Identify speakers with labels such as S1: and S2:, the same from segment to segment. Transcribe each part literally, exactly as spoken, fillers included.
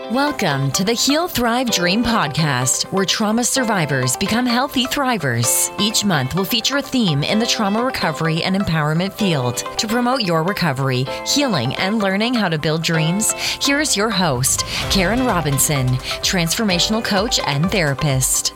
S1: Welcome to the Heal, Thrive, Dream podcast, where trauma survivors become healthy thrivers. Each month will feature a theme in the trauma recovery and empowerment field. To promote your recovery, healing, and learning how to build dreams, here is your host, Karen Robinson, transformational coach and therapist.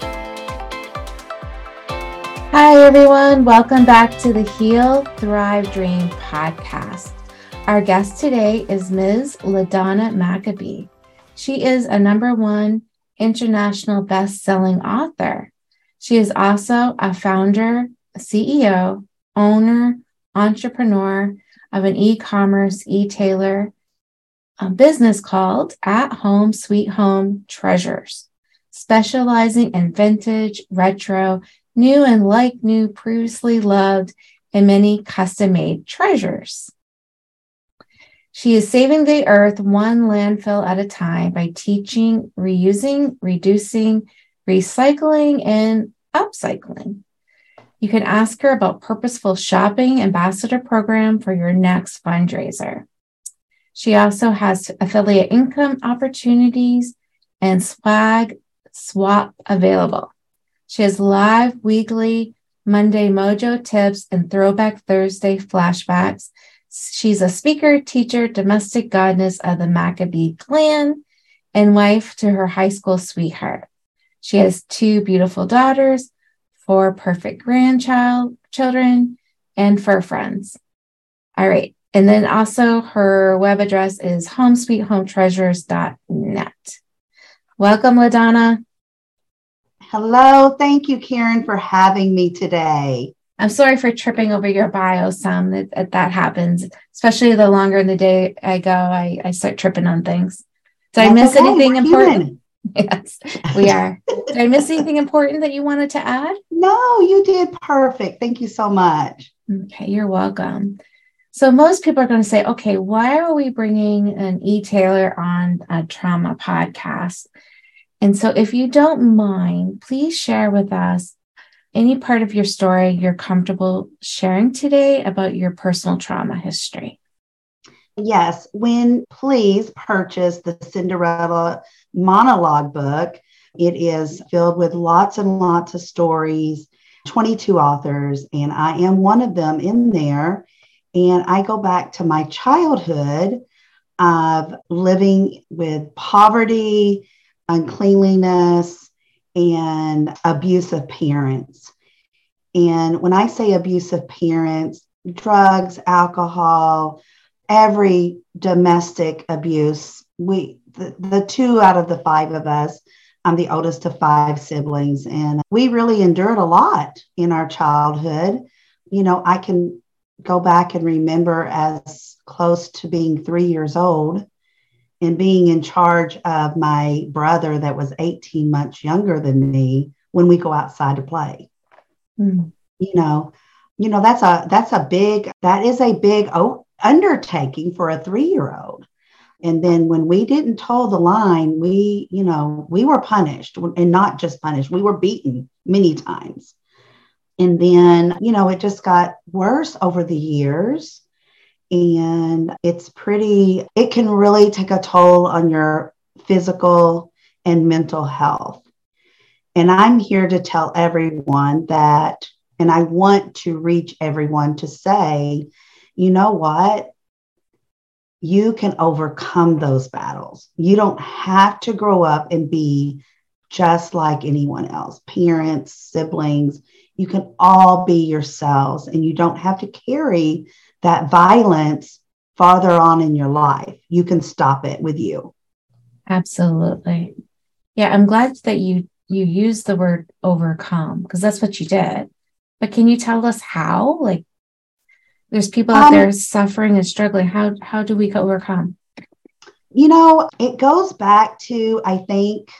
S2: Hi, everyone. Welcome back to the Heal, Thrive, Dream podcast. Our guest today is Miz LaDonna McAbee. She is a number one international best-selling author. She is also a founder, C E O, owner, entrepreneur of an e-commerce e-tailer a business called At Home Sweet Home Treasures, specializing in vintage, retro, new and like new, previously loved, and many custom-made treasures. She is saving the earth one landfill at a time by teaching, reusing, reducing, recycling, and upcycling. You can ask her about Purposeful Shopping Ambassador Program for your next fundraiser. She also has affiliate income opportunities and swag swap available. She has live weekly Monday Mojo tips and Throwback Thursday flashbacks. She's a speaker, teacher, domestic goddess of the Maccabee clan, and wife to her high school sweetheart. She has two beautiful daughters, four perfect grandchild children, and fur friends. All right. And then also her web address is home sweet home treasures dot net. Welcome, LaDonna.
S3: Hello. Thank you, Karen, for having me today.
S2: I'm sorry for tripping over your bio some. That, that, that happens, especially the longer in the day I go, I, I start tripping on things. Did
S3: That's
S2: I miss
S3: okay.
S2: anything
S3: We're
S2: important?
S3: human.
S2: Yes, we are. Did I miss anything important that you wanted to add?
S3: No, you did perfect. Thank you so much.
S2: Okay, you're welcome. So most people are going to say, okay, why are we bringing an e-tailer on a trauma podcast? And so if you don't mind, please share with us any part of your story you're comfortable sharing today about your personal trauma history.
S3: Yes, when please purchase the Cinderella monologue book. It is filled with lots and lots of stories, twenty-two authors, and I am one of them in there. And I go back to my childhood of living with poverty, uncleanliness, and abusive parents. And when I say abusive parents, drugs, alcohol, every domestic abuse, we the, the two out of the five of us, I'm the oldest of five siblings, and we really endured a lot in our childhood. You know, I can go back and remember as close to being three years old and being in charge of my brother that was eighteen months younger than me when we go outside to play. Mm. You know, you know, that's a, that's a big, that is a big oh, undertaking for a three-year-old. And then when we didn't toe the line, we, you know, we were punished, and not just punished, we were beaten many times. And then, you know, it just got worse over the years. And it's pretty, it can really take a toll on your physical and mental health. And I'm here to tell everyone that, and I want to reach everyone to say, you know what? You can overcome those battles. You don't have to grow up and be just like anyone else, parents, siblings. You can all be yourselves, and you don't have to carry that violence farther on in your life. You can stop it with you.
S2: Absolutely. Yeah, I'm glad that you you used the word overcome, because that's what you did. But can you tell us how? Like, there's people out um, there suffering and struggling. How how do we overcome?
S3: You know, it goes back to, I think,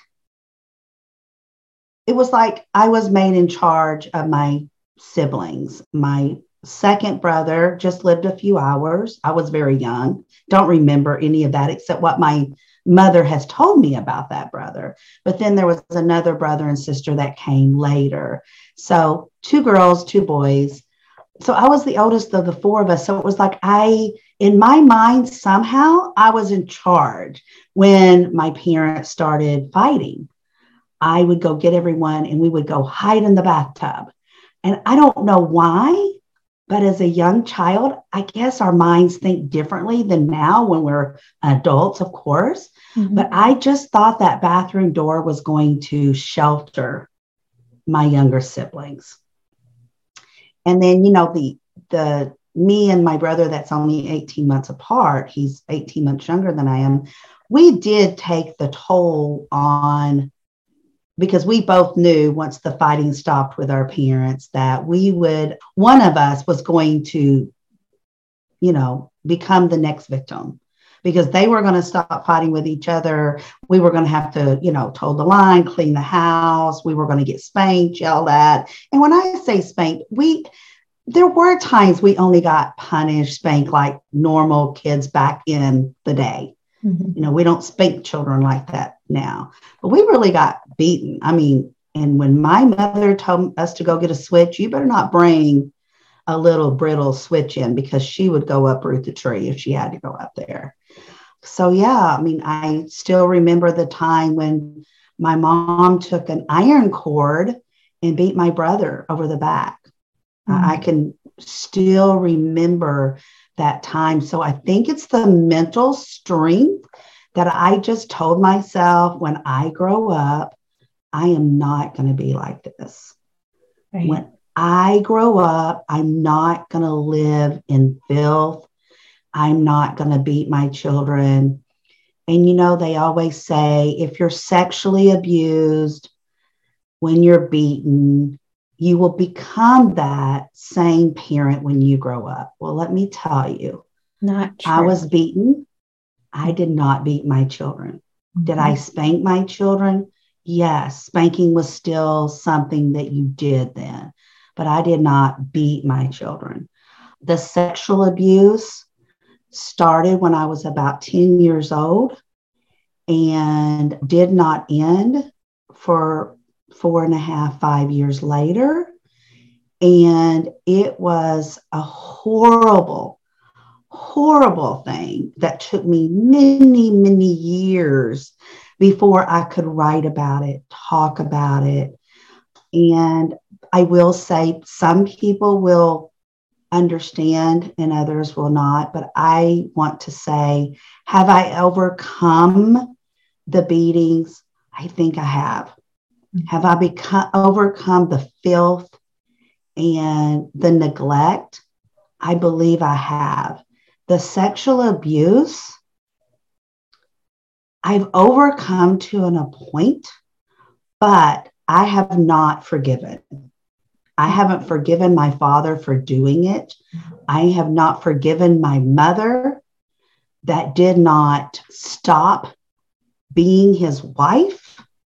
S3: it was like I was made in charge of my siblings. My second brother just lived a few hours. I was very young. Don't remember any of that except what my mother has told me about that brother. But then there was another brother and sister that came later. So two girls, two boys. So I was the oldest of the four of us. So it was like I in my mind, somehow I was in charge when my parents started fighting. I would go get everyone and we would go hide in the bathtub. And I don't know why, but as a young child, I guess our minds think differently than now when we're adults, of course. Mm-hmm. But I just thought that bathroom door was going to shelter my younger siblings. And then, you know, the the me and my brother that's only eighteen months apart, he's eighteen months younger than I am, we did take the toll on, because we both knew once the fighting stopped with our parents that we would, one of us was going to, you know, become the next victim, because they were going to stop fighting with each other. We were going to have to, you know, toe the line, clean the house. We were going to get spanked, yelled at. And when I say spanked, we, there were times we only got punished, spanked like normal kids back in the day. Mm-hmm. You know, we don't spank children like that now, but we really got beaten. I mean, and when my mother told us to go get a switch, you better not bring a little brittle switch in, because she would go uproot the tree if she had to go up there. So, yeah, I mean, I still remember the time when my mom took an iron cord and beat my brother over the back. Mm-hmm. I can still remember that time. So I think it's the mental strength that I just told myself, when I grow up, I am not going to be like this. Right. When I grow up, I'm not going to live in filth. I'm not going to beat my children. And, you know, they always say, if you're sexually abused when you're beaten, you will become that same parent when you grow up. Well, let me tell you,
S2: not true.
S3: I was beaten. I did not beat my children. Mm-hmm. Did I spank my children? Yes, spanking was still something that you did then, but I did not beat my children. The sexual abuse started when I was about ten years old and did not end for four and a half, five years later. And it was a horrible, horrible thing that took me many, many years before I could write about it, talk about it. And I will say some people will understand and others will not, but I want to say, have I overcome the beatings? I think I have. Have I become overcome the filth and the neglect? I believe I have. The sexual abuse, I've overcome to an point, but I have not forgiven. I haven't forgiven my father for doing it. I have not forgiven my mother that did not stop being his wife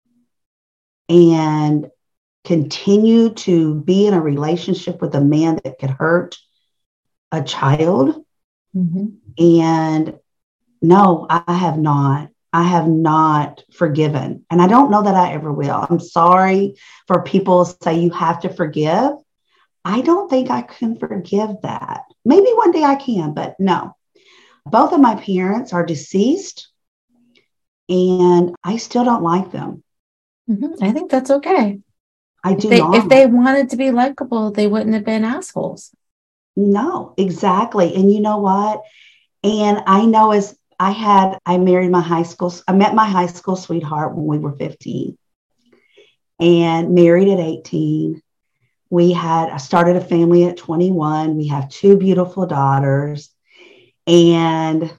S3: and continue to be in a relationship with a man that could hurt a child. Mm-hmm. And no, I have not. I have not forgiven. And I don't know that I ever will. I'm sorry for people who say you have to forgive. I don't think I can forgive that. Maybe one day I can, but no. Both of my parents are deceased and I still don't like them.
S2: Mm-hmm. I think that's okay.
S3: I do
S2: if they,
S3: not.
S2: If they wanted to be likable, they wouldn't have been assholes.
S3: No, exactly. And you know what? And I know as I had, I married my high school, I met my high school sweetheart when we were fifteen and married at eighteen. We had, I started a family at twenty-one. We have two beautiful daughters. And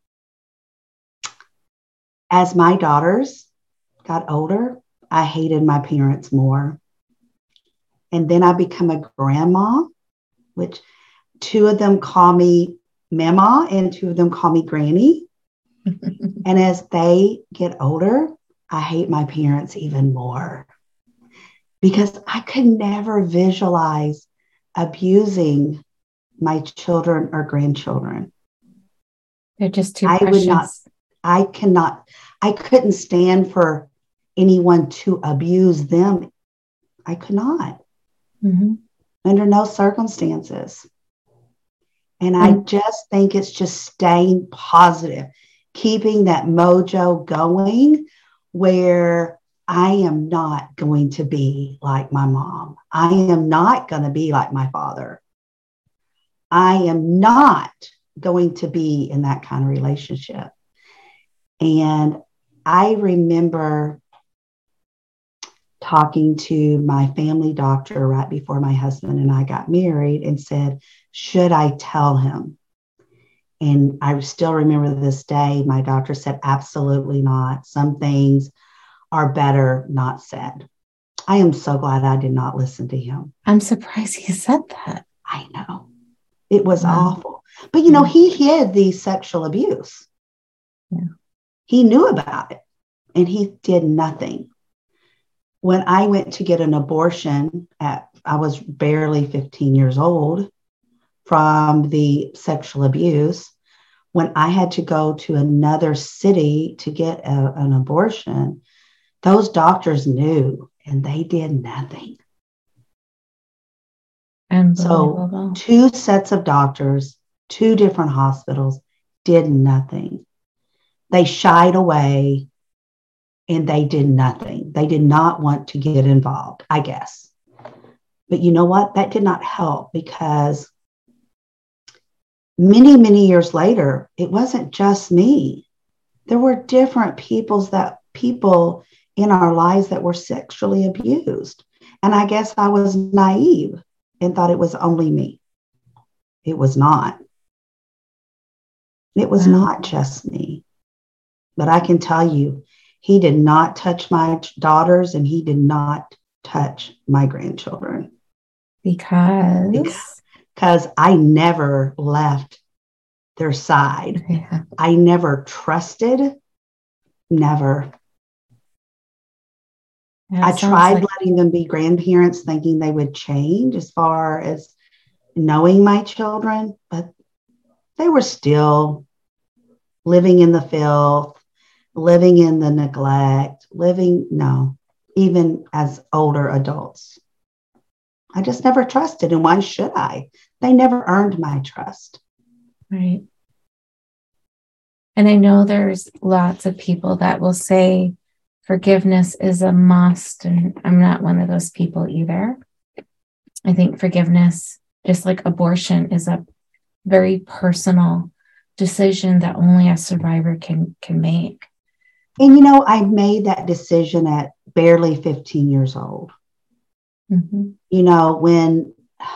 S3: as my daughters got older, I hated my parents more. And then I become a grandma, which two of them call me Mama and two of them call me Granny. And as they get older, I hate my parents even more because I could never visualize abusing my children or grandchildren.
S2: They're just too
S3: I
S2: precious.
S3: would not, I cannot, I couldn't stand for anyone to abuse them. I could not. Mm-hmm. Under no circumstances. And I just think it's just staying positive, keeping that mojo going where I am not going to be like my mom. I am not going to be like my father. I am not going to be in that kind of relationship. And I remember talking to my family doctor right before my husband and I got married and said, should I tell him? And I still remember this day, my doctor said, absolutely not. Some things are better not said. I am so glad I did not listen to him.
S2: I'm surprised he said that.
S3: I know. It was
S2: Wow.
S3: awful. But, you know, he hid the sexual abuse.
S2: Yeah.
S3: He knew about it and he did nothing. When I went to get an abortion at, I was barely fifteen years old from the sexual abuse. When I had to go to another city to get a, an abortion, those doctors knew and they did nothing. So two sets of doctors, two different hospitals did nothing. They shied away and they did nothing. They did not want to get involved, I guess. But you know what? That did not help because many, many years later, it wasn't just me. There were different peoples that people in our lives that were sexually abused. And I guess I was naive and thought it was only me. It was not. It was wow. not just me. But I can tell you, he did not touch my daughters and he did not touch my grandchildren.
S2: Because?
S3: Because, because I never left their side.
S2: Yeah.
S3: I never trusted. Never.
S2: Yeah,
S3: I tried
S2: like-
S3: letting them be grandparents thinking they would change as far as knowing my children, but they were still living in the filth, living in the neglect, living, no, even as older adults. I just never trusted. And why should I? They never earned my trust.
S2: Right. And I know there's lots of people that will say forgiveness is a must. And I'm not one of those people either. I think forgiveness, just like abortion, is a very personal decision that only a survivor can, can make.
S3: And, you know, I made that decision at barely fifteen years old.
S2: Mm-hmm.
S3: You know, when,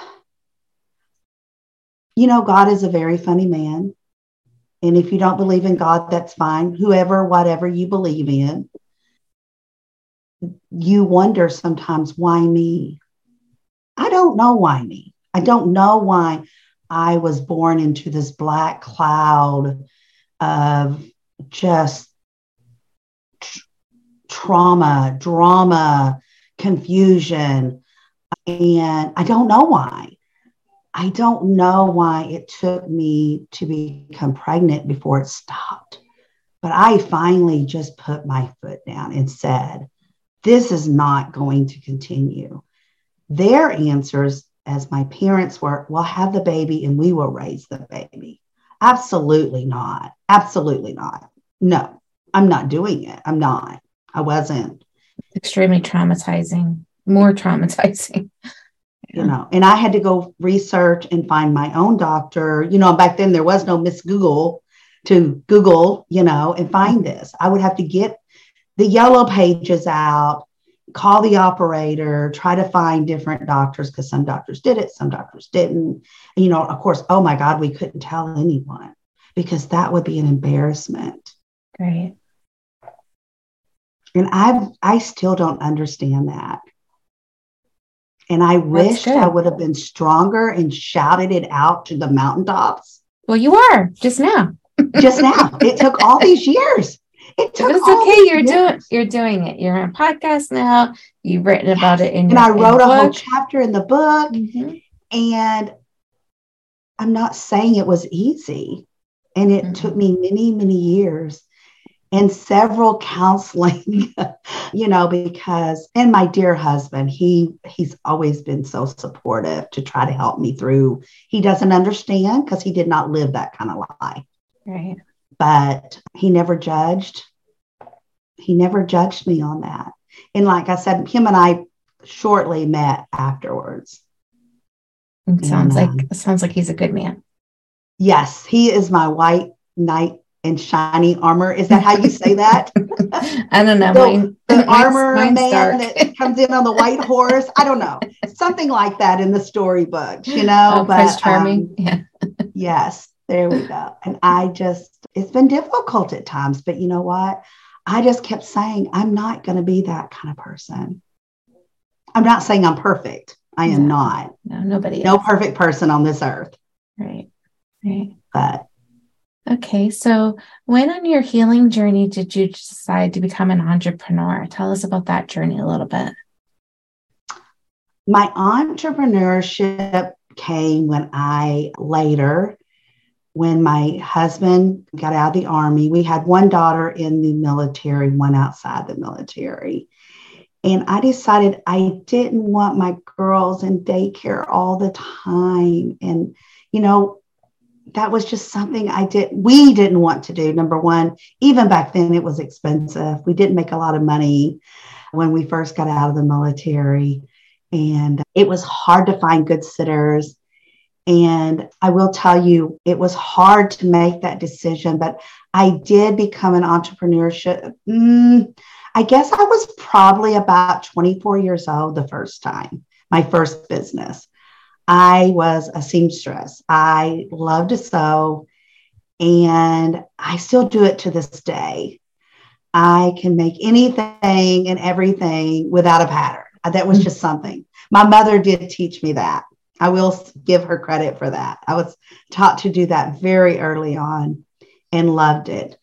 S3: you know, God is a very funny man. And if you don't believe in God, that's fine. Whoever, whatever you believe in, you wonder sometimes, why me? I don't know why me. I don't know why I was born into this black cloud of just tr- trauma, drama, confusion. And I don't know why. I don't know why it took me to become pregnant before it stopped. But I finally just put my foot down and said, this is not going to continue. Their answers, as my parents were, we'll have the baby and we will raise the baby. Absolutely not. Absolutely not. No, I'm not doing it. I'm not. I wasn't.
S2: Extremely traumatizing, more traumatizing.
S3: You know, and I had to go research and find my own doctor. You know, back then there was no Miss Google to Google, you know, and find this. I would have to get the yellow pages out, call the operator, try to find different doctors because some doctors did it, some doctors didn't. And, you know, of course, oh my God, we couldn't tell anyone because that would be an embarrassment.
S2: Right.
S3: And I I still don't understand that. And I wished I would have been stronger and shouted it out to the mountaintops.
S2: Well, you are just now.
S3: Just now. It took all these years. It took
S2: but it's
S3: all
S2: okay.
S3: these
S2: You're
S3: years.
S2: doing you're doing it. You're on a podcast now. You've written yes. about it in
S3: and
S2: your
S3: I wrote a
S2: book.
S3: whole chapter in the book.
S2: Mm-hmm.
S3: And I'm not saying it was easy. And it mm-hmm. took me many, many years. and several counseling, you know, because, and my dear husband, he, he's always been so supportive to try to help me through. He doesn't understand because he did not live that kind of life.
S2: Right.
S3: But he never judged. He never judged me on that. And like I said, him and I shortly met afterwards.
S2: It sounds
S3: and, um,
S2: like, it sounds like he's a good man.
S3: Yes, he is my white knight in shiny armor. Is that how you say that?
S2: I don't know.
S3: The,
S2: mine,
S3: the
S2: mine's,
S3: armor
S2: mine's
S3: man
S2: dark.
S3: that comes in on the white horse. I don't know. Something like that in the storybooks, you know.
S2: Oh,
S3: but
S2: Prince Charming.
S3: um,
S2: Yeah.
S3: yes, there we go. And I just, it's been difficult at times, but you know what? I just kept saying, I'm not going to be that kind of person. I'm not saying I'm perfect. I am
S2: No,
S3: not.
S2: No, nobody
S3: No
S2: is.
S3: perfect person on this earth.
S2: Right. Right.
S3: But
S2: Okay. So when on your healing journey did you decide to become an entrepreneur? Tell us about that journey a little bit.
S3: my entrepreneurship came when I later, when my husband got out of the Army. We had one daughter in the military, one outside the military. And I decided I didn't want my girls in daycare all the time. And, you know, that was just something I did. We didn't want to do. Number one, even back then it was expensive. We didn't make a lot of money when we first got out of the military. And it was hard to find good sitters. And I will tell you, it was hard to make that decision, but I did become an entrepreneurship. Mm, I guess I was probably about twenty-four years old the first time, my first business. I was a seamstress. I love to sew, and I still do it to this day. I can make anything and everything without a pattern. That was just something. My mother did teach me that. I will give her credit for that. I was taught to do that very early on and loved it.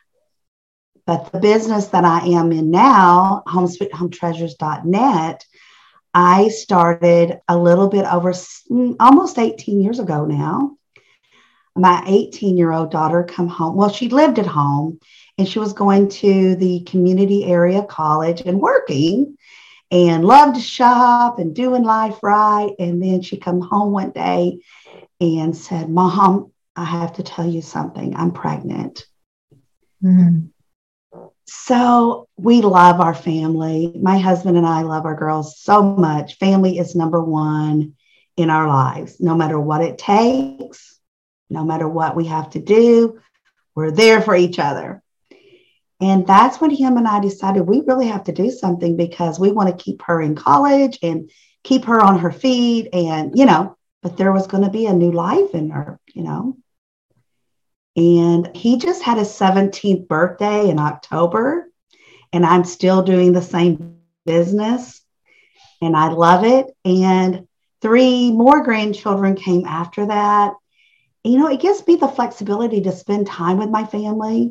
S3: But the business that I am in now, home sweet home treasures dot net, I started a little bit over almost eighteen years ago now. My eighteen-year-old daughter come home. Well, she lived at home and she was going to the community area college and working and loved to shop and doing life right. And then she come home one day and said, Mom, I have to tell you something. I'm pregnant. Mm-hmm. So we love our family. My husband and I love our girls so much. Family is number one in our lives. No matter what it takes, no matter what we have to do, we're there for each other. And that's when him and I decided we really have to do something because we want to keep her in college and keep her on her feet. And, you know, but there was going to be a new life in her, you know. And he just had his seventeenth birthday in October, and I'm still doing the same business, and I love it. And three more grandchildren came after that. And, you know, it gives me the flexibility to spend time with my family,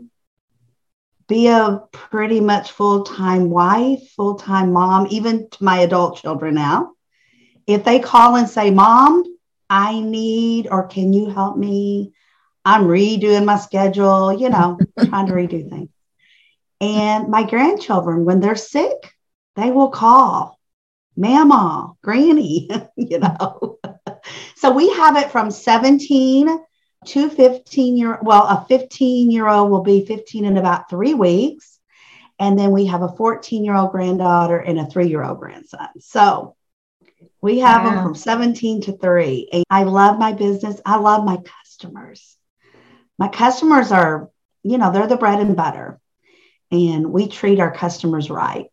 S3: be a pretty much full-time wife, full-time mom, even to my adult children now. If they call and say, Mom, I need, or can you help me? I'm redoing my schedule, you know, trying to redo things. And my grandchildren, when they're sick, they will call Mama, Granny, you know. So we have it from seventeen to fifteen year, well, a fifteen year old will be fifteen in about three weeks. And then we have a fourteen year old granddaughter and a three year old grandson. So we have wow. them from seventeen to three. And I love my business. I love my customers. My customers are, you know, they're the bread and butter, and we treat our customers right.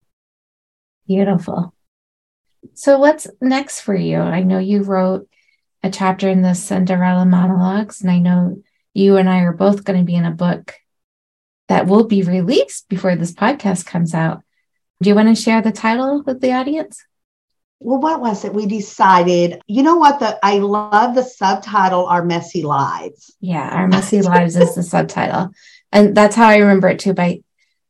S2: Beautiful. So what's next for you? I know you wrote a chapter in the Cinderella monologues, and I know you and I are both going to be in a book that will be released before this podcast comes out. Do you want to share the title with the audience?
S3: Well, what was it? We decided, you know what? The I love the subtitle, Our Messy Lives.
S2: Yeah, Our Messy Lives is the subtitle. And that's how I remember it too. By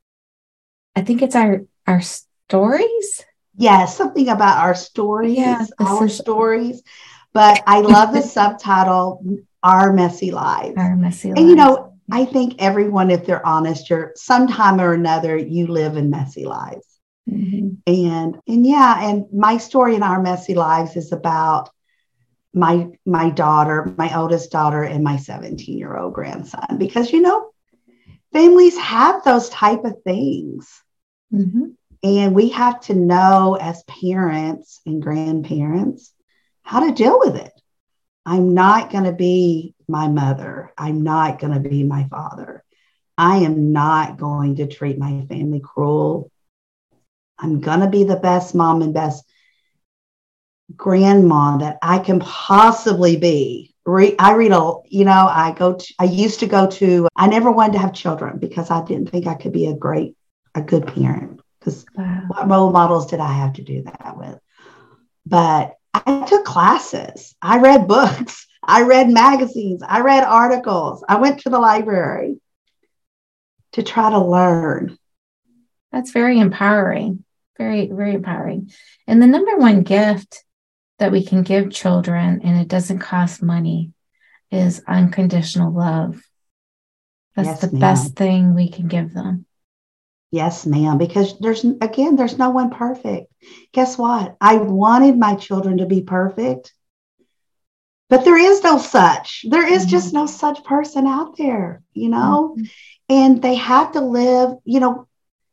S2: I think it's our our stories.
S3: Yeah, something about our stories,
S2: yeah,
S3: our
S2: is...
S3: stories. But I love the subtitle, Our Messy Lives.
S2: Our Messy Lives.
S3: And you know, I think everyone, if they're honest, you're sometime or another, you live in messy lives. Mm-hmm. And, and yeah, and my story in our messy lives is about my, my daughter, my oldest daughter, and my seventeen year old grandson, because, you know, families have those type of things. Mm-hmm. And we have to know as parents and grandparents how to deal with it. I'm not going to be my mother. I'm not going to be my father. I am not going to treat my family cruel. I'm going to be the best mom and best grandma that I can possibly be. Re- I read a, you know, I go to, I used to go to, I never wanted to have children because I didn't think I could be a great, a good parent. Because wow. What role models did I have to do that with? But I took classes. I read books. I read magazines. I read articles. I went to the library to try to learn.
S2: That's very empowering. Very, very empowering. And the number one gift that we can give children, and it doesn't cost money, is unconditional love. That's yes, the ma'am. Best thing we can give them.
S3: Yes, ma'am. Because there's, again, there's no one perfect. Guess what? I wanted my children to be perfect, but there is no such. There is mm-hmm. just no such person out there, you know, mm-hmm. and they have to live, you know,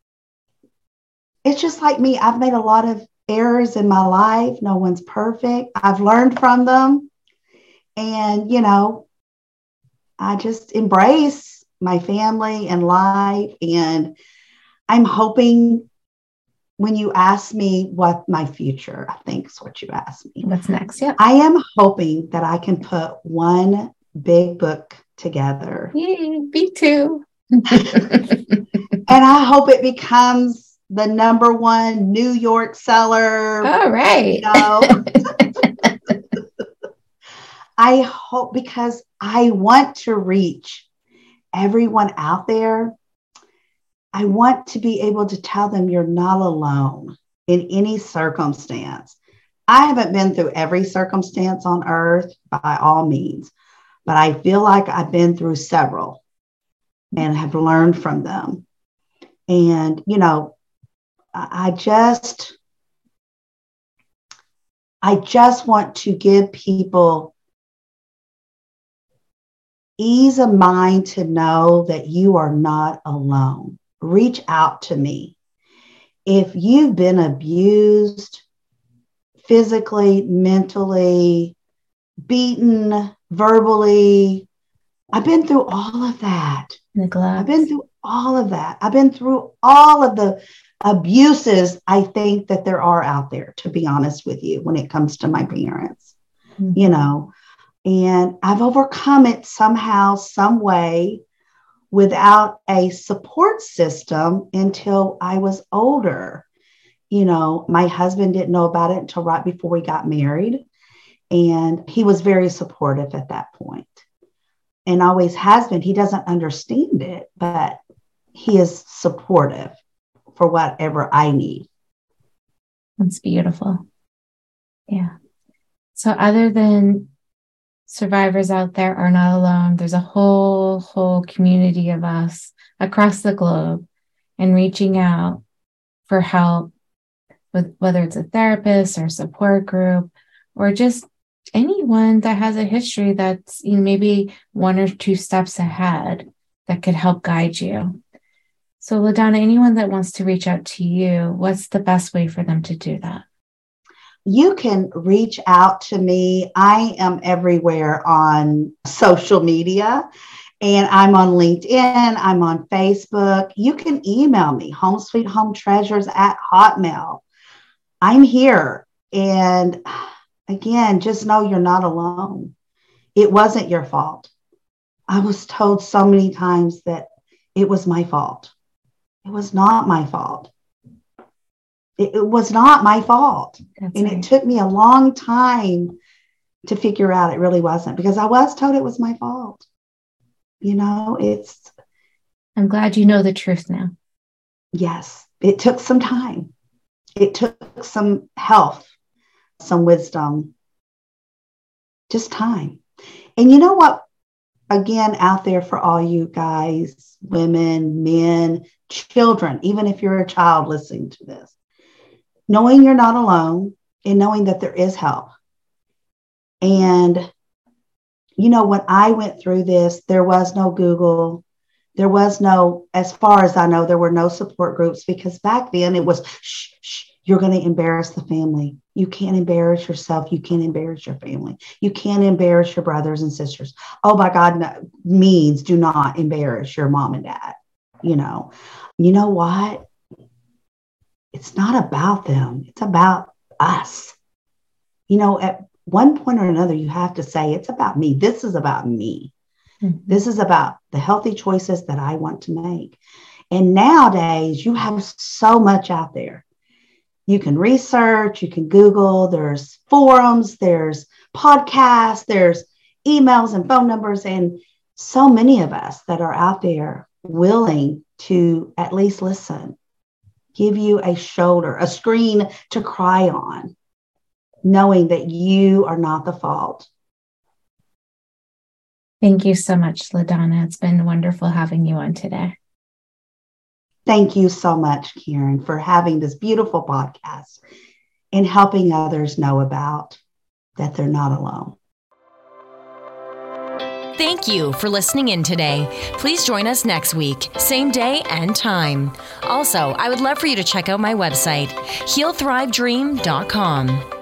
S3: it's just like me. I've made a lot of errors in my life. No one's perfect. I've learned from them. And, you know, I just embrace my family and life. And I'm hoping when you ask me what my future, I think is what you asked me.
S2: What's next? Yeah.
S3: I am hoping that I can put one big book together.
S2: Yay, me too.
S3: And I hope it becomes the number one New York seller.
S2: All right.
S3: You know? I hope, because I want to reach everyone out there. I want to be able to tell them you're not alone in any circumstance. I haven't been through every circumstance on earth by all means, but I feel like I've been through several and have learned from them. And, you know, I just, I just want to give people ease of mind to know that you are not alone. Reach out to me. If you've been abused physically, mentally, beaten, verbally, I've been through all of that.
S2: Neglect.
S3: I've been through all of that. I've been through all of the abuses I think that there are out there, to be honest with you, when it comes to my parents, mm-hmm. you know, and I've overcome it somehow, some way, without a support system until I was older. You know, my husband didn't know about it until right before we got married. And he was very supportive at that point and always has been. He doesn't understand it, but he is supportive for whatever I need.
S2: That's beautiful. Yeah. So other than survivors out there are not alone, there's a whole, whole community of us across the globe, and reaching out for help with whether it's a therapist or support group, or just anyone that has a history that's, you know, maybe one or two steps ahead that could help guide you. So LaDonna, anyone that wants to reach out to you, what's the best way for them to do that?
S3: You can reach out to me. I am everywhere on social media, and I'm on LinkedIn. I'm on Facebook. You can email me, homesweethome.treasures at hotmail. I'm here. And again, just know you're not alone. It wasn't your fault. I was told so many times that it was my fault. It was not my fault. It, it was not my fault. That's and right. It took me a long time to figure out it really wasn't, because I was told it was my fault. You know, it's.
S2: I'm glad you know the truth now.
S3: Yes. It took some time. It took some health, some wisdom, just time. And you know what? again, out there for all you guys, women, men, children, even if you're a child listening to this, knowing you're not alone and knowing that there is help. And, you know, when I went through this, there was no Google. There was no, as far as I know, there were no support groups, because back then it was, shh, shh, you're going to embarrass the family. You can't embarrass yourself. You can't embarrass your family. You can't embarrass your brothers and sisters. Oh, my God, no, means do not embarrass your mom and dad. You know, you know what? It's not about them. It's about us. You know, at one point or another, you have to say, it's about me. This is about me. Mm-hmm. This is about the healthy choices that I want to make. And nowadays, you have so much out there. You can research, you can Google, there's forums, there's podcasts, there's emails and phone numbers, and so many of us that are out there willing to at least listen, give you a shoulder, a screen to cry on, knowing that you are not the fault.
S2: Thank you so much, LaDonna. It's been wonderful having you on today.
S3: Thank you so much, Karen, for having this beautiful podcast and helping others know about that they're not alone.
S1: Thank you for listening in today. Please join us next week, same day and time. Also, I would love for you to check out my website, heal thrive dream dot com.